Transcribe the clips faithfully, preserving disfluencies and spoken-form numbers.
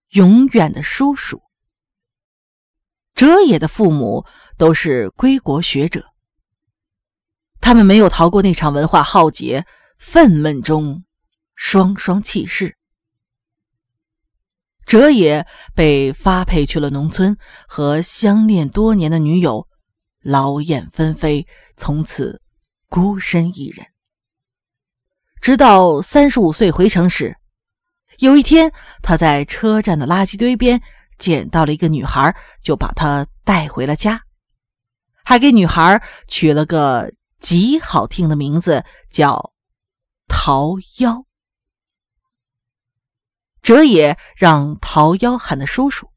永远的叔叔。哲也的父母都是归国学者，他们没有逃过那场文化浩劫，愤懑中双双弃世。哲也被发配去了农村，和相恋多年的女友劳燕分飞，从此孤身一人。直到三十五岁回城时，有一天他在车站的垃圾堆边捡到了一个女孩，就把她带回了家，还给女孩取了个极好听的名字，叫桃夭。哲也让桃夭喊的叔叔。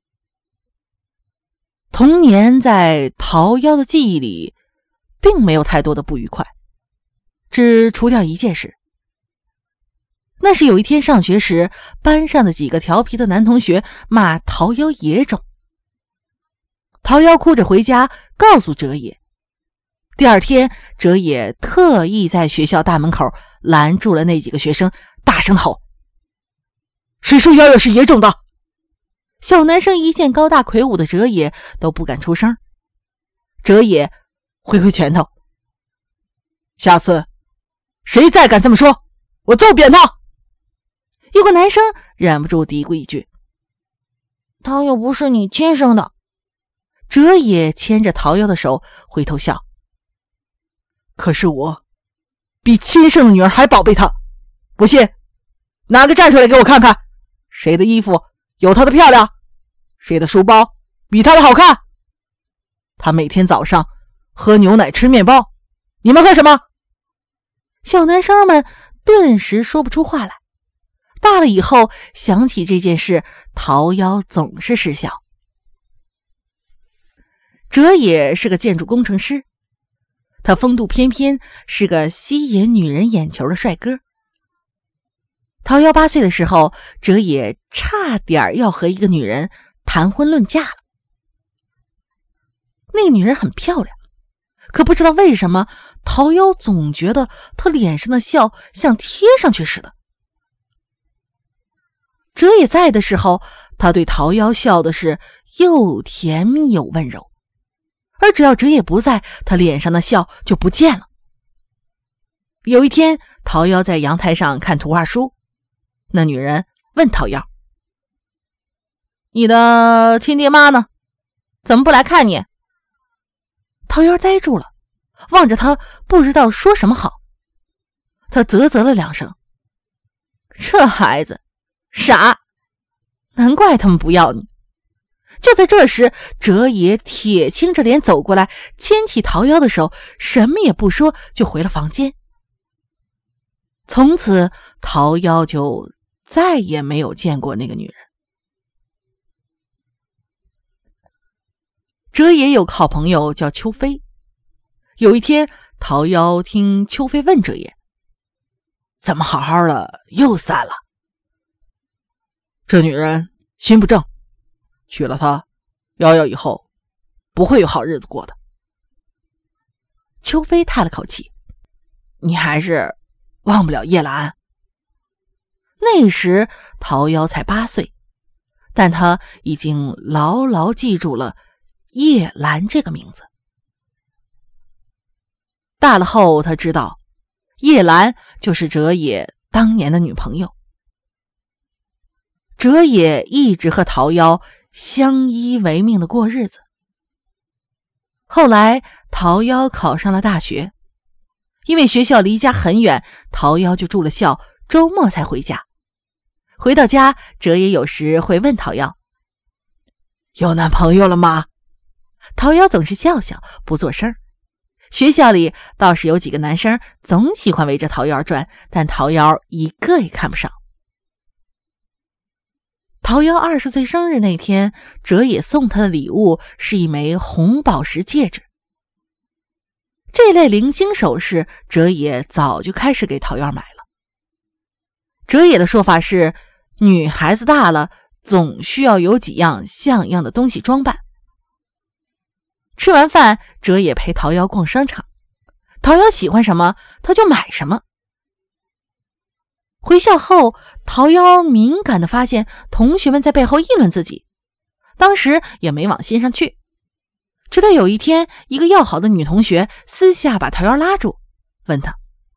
童年在桃夭的记忆里并没有太多的不愉快，只除掉一件事。那是有一天上学时，班上的几个调皮的男同学骂桃夭野种。桃夭哭着回家告诉哲也。第二天，哲也特意在学校大门口拦住了那几个学生，大声吼：谁说夭夭是野种的？小男生一见高大魁梧的哲也都不敢出声。哲也挥挥拳头：下次谁再敢这么说，我揍扁他！有个男生忍不住嘀咕一句：他又不是你亲生的。哲也牵着桃夭的手回头笑：可是我比亲生的女儿还宝贝她，不信哪个站出来给我看看，谁的衣服有她的漂亮，谁的书包比她的好看。她每天早上喝牛奶吃面包，你们喝什么？小男生们顿时说不出话来。大了以后想起这件事，桃夭总是失笑。哲也是个建筑工程师，他风度翩翩，是个吸引女人眼球的帅哥。桃夭八岁的时候，哲也差点要和一个女人谈婚论嫁了。那个女人很漂亮，可不知道为什么，桃夭总觉得她脸上的笑像贴上去似的。哲也在的时候，他对桃夭笑的是又甜蜜又温柔，而只要哲也不在，他脸上的笑就不见了。有一天，桃夭在阳台上看图画书，那女人问桃夭：你的亲爹妈呢？怎么不来看你？桃夭呆住了，望着他不知道说什么好。他啧啧了两声：这孩子傻，难怪他们不要你。就在这时，哲也铁青着脸走过来，牵起桃夭的手，什么也不说就回了房间。从此桃夭就再也没有见过那个女人。哲也有个好朋友叫秋飞。有一天，桃夭听秋飞问哲也：怎么好好的又散了？这女人心不正，娶了她，夭夭以后不会有好日子过的。秋飞叹了口气：你还是忘不了叶兰。那时桃夭才八岁，但他已经牢牢记住了叶兰这个名字。大了后，他知道叶兰就是哲也当年的女朋友。哲也一直和桃夭相依为命的过日子。后来桃夭考上了大学，因为学校离家很远，桃夭就住了校，周末才回家。回到家，哲也有时会问桃夭：有男朋友了吗？桃夭总是笑笑不作声。学校里倒是有几个男生总喜欢围着桃夭转，但桃夭一个也看不上。桃夭二十岁生日那天，哲也送他的礼物是一枚红宝石戒指。这类零星首饰，哲也早就开始给桃夭买了。哲也的说法是，女孩子大了，总需要有几样像样的东西装扮。吃完饭，哲也陪桃夭逛商场，桃夭喜欢什么，他就买什么。 回校后，桃夭敏感地发现同学们在背后议论自己，当时也没往心上去。直到有一天，一个要好的女同学私下把桃夭拉住，问她：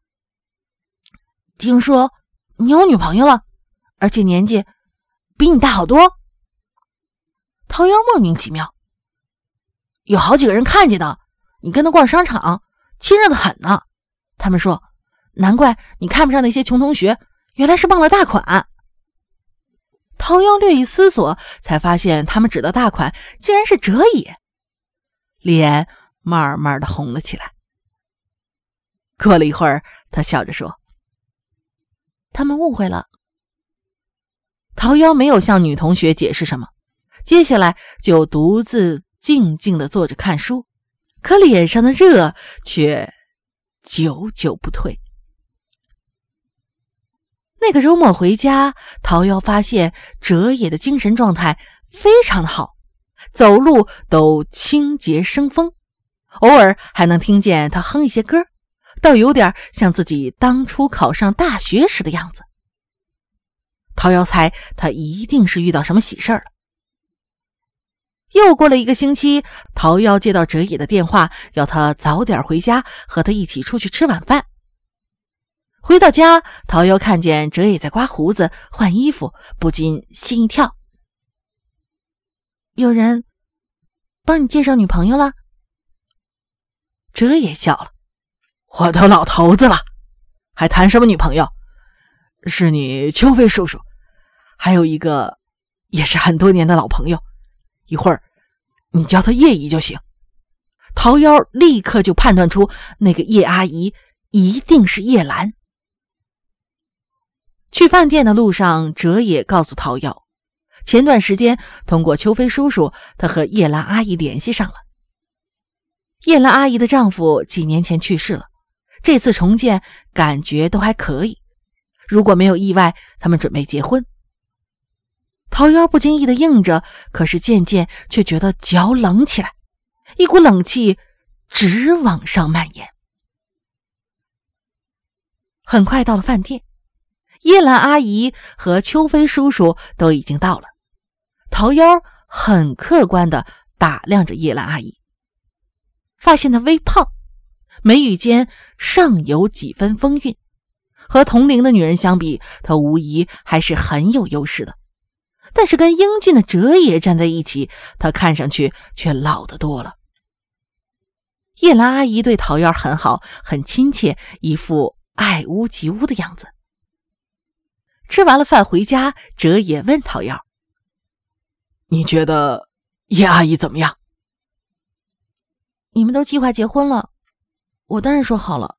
听说你有女朋友了，而且年纪比你大好多。桃夭莫名其妙，有好几个人看见的，你跟他逛商场，亲热的很呢。他们说，难怪你看不上那些穷同学，原来是傍了大款。桃夭略一思索，才发现他们指的大款竟然是哲野，脸慢慢的红了起来。过了一会儿，他笑着说：他们误会了。桃夭没有向女同学解释什么，接下来就独自静静地坐着看书，可脸上的热却久久不退。那个周末回家，桃夭发现哲野的精神状态非常的好，走路都清洁生风，偶尔还能听见他哼一些歌，倒有点像自己当初考上大学时的样子。桃夭猜他一定是遇到什么喜事了。又过了一个星期，桃夭接到哲野的电话，要他早点回家，和他一起出去吃晚饭。回到家，桃夭看见哲野在刮胡子换衣服，不禁心一跳。有人帮你介绍女朋友了？哲野笑了，我都老头子了，还谈什么女朋友？是你秋飞叔叔，还有一个也是很多年的老朋友，一会儿你叫她叶姨就行。桃夭立刻就判断出那个叶阿姨一定是叶兰。去饭店的路上，哲野告诉桃夭，前段时间通过秋飞叔叔，他和叶兰阿姨联系上了。叶兰阿姨的丈夫几年前去世了，这次重建感觉都还可以，如果没有意外，他们准备结婚。桃夭不经意的应着，可是渐渐却觉得脚冷起来，一股冷气直往上蔓延。很快到了饭店，叶兰阿姨和秋飞叔叔都已经到了。桃夭很客观地打量着叶兰阿姨，发现她微胖，眉宇间尚有几分风韵，和同龄的女人相比，她无疑还是很有优势的。但是跟英俊的哲野站在一起，她看上去却老得多了。叶兰阿姨对桃夭很好，很亲切，一副爱屋及乌的样子。吃完了饭回家，哲野问桃夭：你觉得叶阿姨怎么样？你们都计划结婚了，我当然说好了。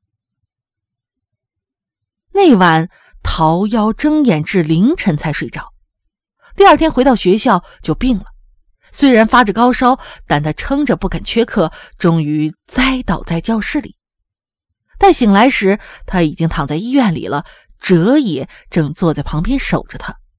那晚桃夭睁眼至凌晨才睡着，第二天回到学校就病了，虽然发着高烧，但他撑着不肯缺课，终于栽倒在教室里。待醒来时，他已经躺在医院里了，哲野正坐在旁边守着他。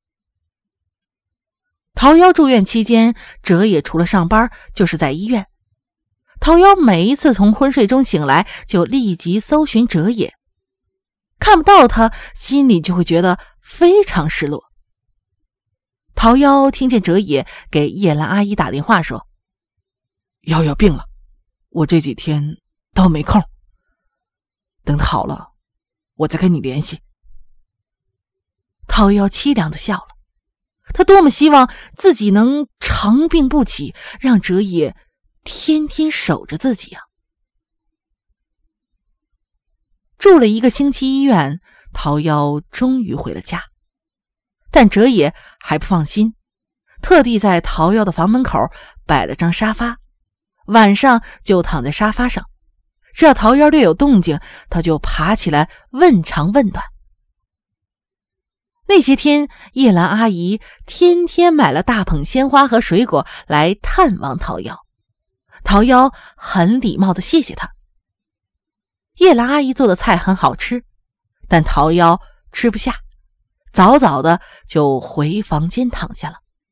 桃夭住院期间，哲野除了上班就是在医院。桃夭每一次从昏睡中醒来，就立即搜寻哲野，看不到他，心里就会觉得非常失落。桃夭听见哲野给叶兰阿姨打电话说：夭夭病了，我这几天都没空，等他好了我再跟你联系。桃夭凄凉地笑了，他多么希望自己能长病不起，让哲野天天守着自己啊！住了一个星期医院，桃夭终于回了家，但哲野还不放心，特地在桃夭的房门口摆了张沙发，晚上就躺在沙发上，只要桃夭略有动静，他就爬起来问长问短。那些天，叶兰阿姨天天买了大捧鲜花和水果来探望桃夭，桃夭很礼貌地谢谢她。叶兰阿姨做的菜很好吃，但桃夭吃不下，早早的就回房间躺下了。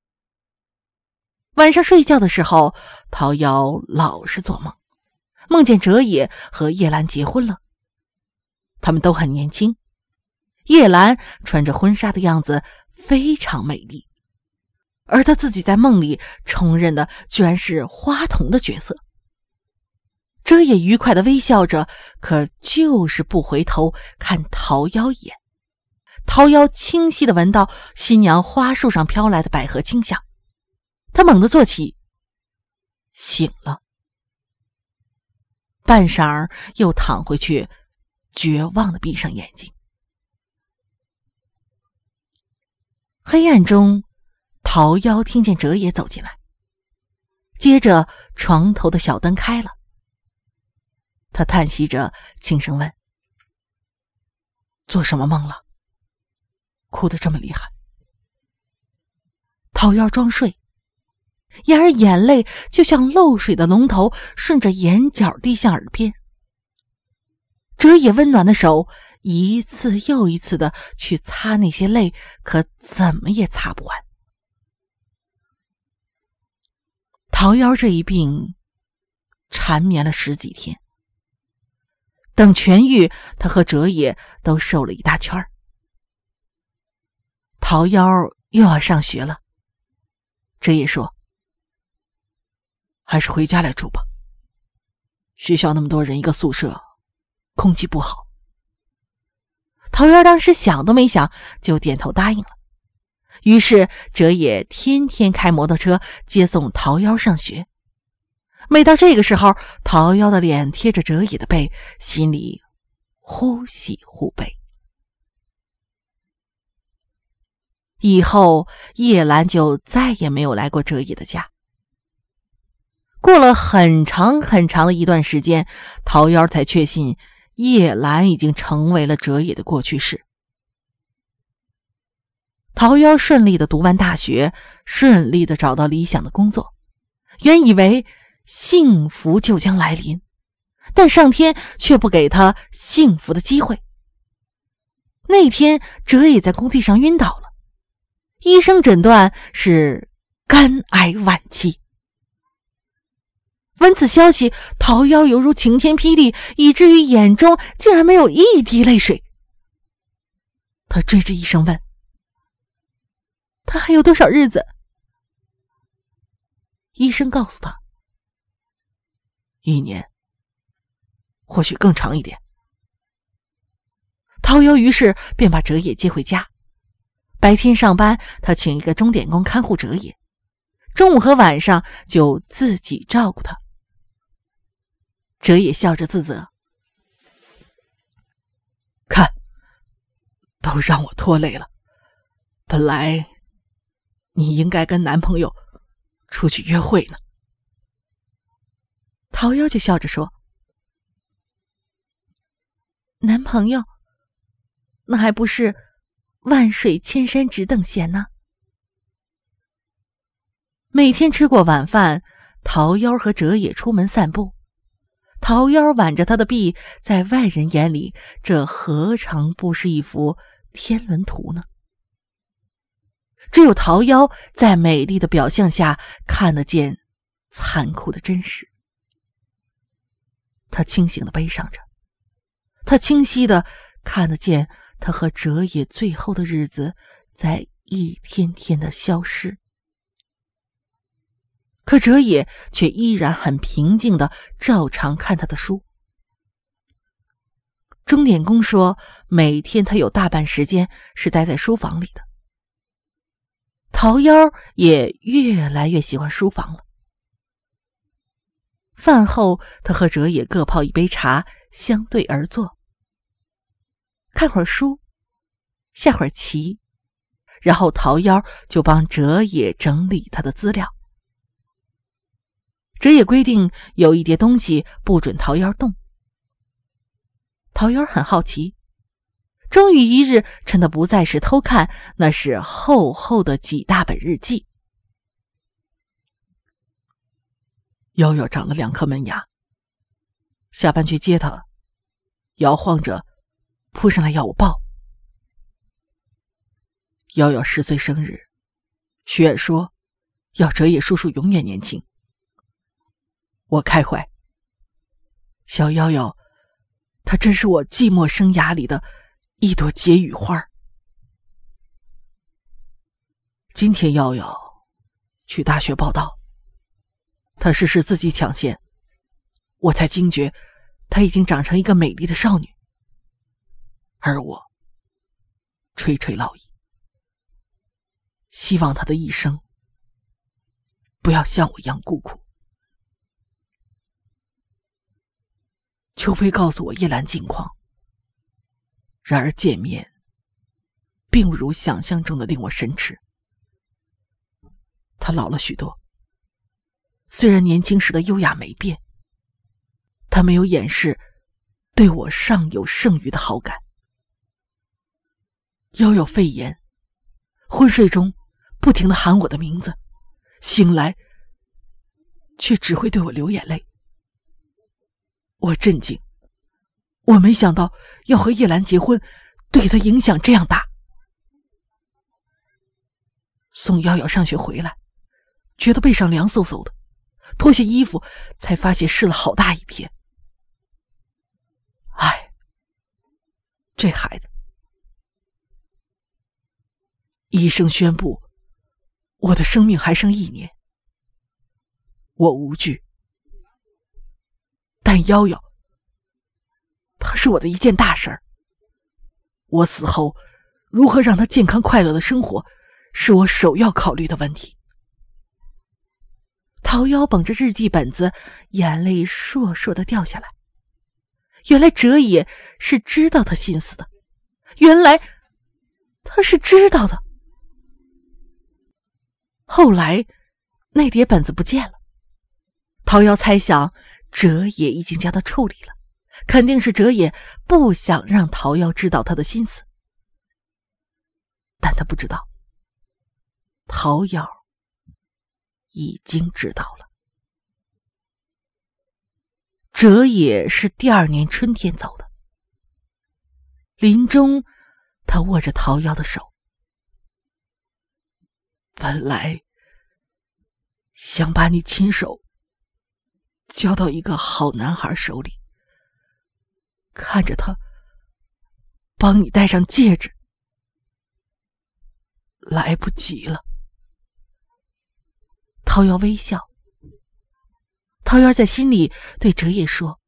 晚上睡觉的时候，桃夭老是做梦，梦见哲野和叶兰结婚了。他们都很年轻， 叶兰穿着婚纱的样子非常美丽，而她自己在梦里充任的居然是花童的角色。哲也愉快地微笑着，可就是不回头看桃夭一眼。桃夭清晰地闻到新娘花束上飘来的百合清香，他猛地坐起，醒了。半晌又躺回去，绝望地闭上眼睛。黑暗中，桃夭听见哲也走进来，接着床头的小灯开了。他叹息着轻声问：做什么梦了？哭得这么厉害？桃夭装睡，然而眼泪就像漏水的龙头顺着眼角滴向耳边。哲也温暖的手一次又一次的去擦那些泪，可怎么也擦不完。桃夭这一病缠绵了十几天，等痊愈，他和哲也都瘦了一大圈儿。桃夭又要上学了，哲也说：还是回家来住吧，学校那么多人一个宿舍，空气不好。桃夭当时想都没想就点头答应了。于是哲也天天开摩托车接送桃夭上学。每到这个时候，桃夭的脸贴着哲也的背，心里忽喜忽悲。以后叶兰就再也没有来过哲也的家。过了很长很长的一段时间，桃夭才确信叶兰已经成为了哲也的过去式。桃夭顺利的读完大学，顺利的找到理想的工作，原以为幸福就将来临，但上天却不给他幸福的机会。那天哲也在工地上晕倒了，医生诊断是肝癌晚期。闻此消息，桃夭犹如晴天霹雳，以至于眼中竟然没有一滴泪水。他追着医生问：他还有多少日子？医生告诉他：一年，或许更长一点。桃夭于是便把哲也接回家。白天上班，他请一个钟点工看护哲也，中午和晚上就自己照顾他。哲也笑着自责：看，都让我拖累了，本来你应该跟男朋友出去约会呢。桃夭就笑着说：男朋友？那还不是万水千山只等闲呢。每天吃过晚饭，桃夭和哲也出门散步。桃夭挽着他的臂，在外人眼里，这何尝不是一幅天伦图呢？只有桃夭在美丽的表象下看得见残酷的真实。他清醒地悲伤着，他清晰地看得见他和哲也最后的日子在一天天的消失。可哲也却依然很平静地照常看他的书。钟点工说，每天他有大半时间是待在书房里的。桃夭也越来越喜欢书房了。饭后，他和哲也各泡一杯茶，相对而坐，看会儿书，下会儿棋，然后桃夭就帮哲也整理他的资料。哲也规定有一叠东西不准桃夭动。桃夭很好奇，终于一日趁他不在时偷看，那是厚厚的几大本日记。夭夭长了两颗门牙，下班去接他，摇晃着扑上来要我抱。夭夭十岁生日，雪儿说要哲也叔叔永远年轻。我开怀，小夭夭，她真是我寂寞生涯里的一朵解语花。今天瑶瑶去大学报道，她试试自己抢先，我才惊觉她已经长成一个美丽的少女，而我垂垂老矣。希望她的一生不要像我一样孤苦。秋飞告诉我叶兰近况，然而见面并不如想象中的令我神驰。她老了许多，虽然年轻时的优雅没变，她没有掩饰对我尚有剩余的好感。腰有肺炎，昏睡中不停地喊我的名字，醒来却只会对我流眼泪。我震惊，我没想到要和叶兰结婚对她影响这样大。送瑶瑶上学回来，觉得背上凉飕飕的，脱下衣服才发现湿了好大一片。唉，这孩子。医生宣布我的生命还剩一年，我无惧，但瑶瑶她是我的一件大事儿。我死后如何让她健康快乐的生活，是我首要考虑的问题。桃夭捧着日记本子，眼泪烁烁地掉下来。原来哲也是知道他心思的，原来他是知道的。后来那叠本子不见了，桃夭猜想哲也已经将它处理了，肯定是哲也不想让桃夭知道他的心思。但他不知道，桃夭已经知道了。哲也是第二年春天走的，临终他握着桃夭的手，本来想把你亲手交到一个好男孩手里，看着他帮你戴上戒指，来不及了。桃夭微笑，桃夭在心里对哲也说：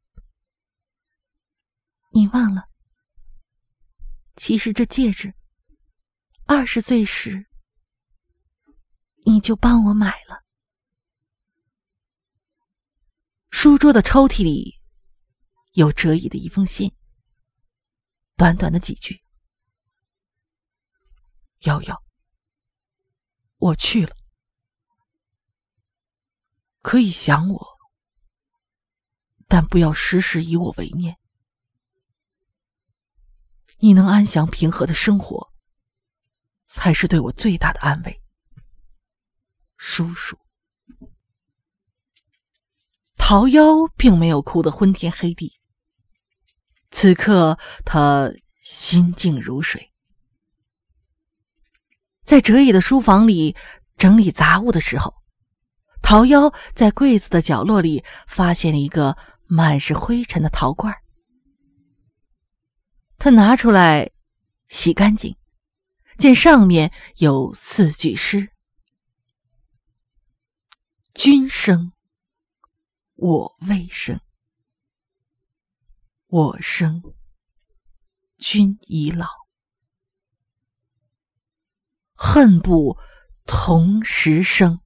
你忘了，其实这戒指二十岁时你就帮我买了。书桌的抽屉里有哲也的一封信，短短的几句：瑶瑶，我去了，可以想我，但不要时时以我为念。你能安详平和的生活，才是对我最大的安慰。叔叔。桃夭并没有哭得昏天黑地，此刻他心静如水。在哲也的书房里整理杂物的时候，桃夭在柜子的角落里发现了一个满是灰尘的陶罐，他拿出来洗干净，见上面有四句诗：君生我未生，我生君已老，恨不同时生，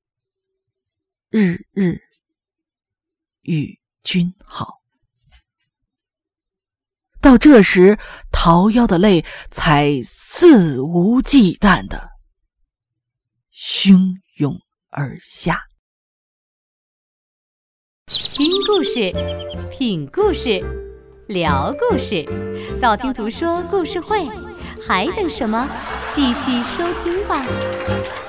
日日与君好。到这时，桃夭的泪才肆无忌惮的汹涌而下。 听故事，品故事，聊故事，道听途说故事会，还等什么？继续收听吧。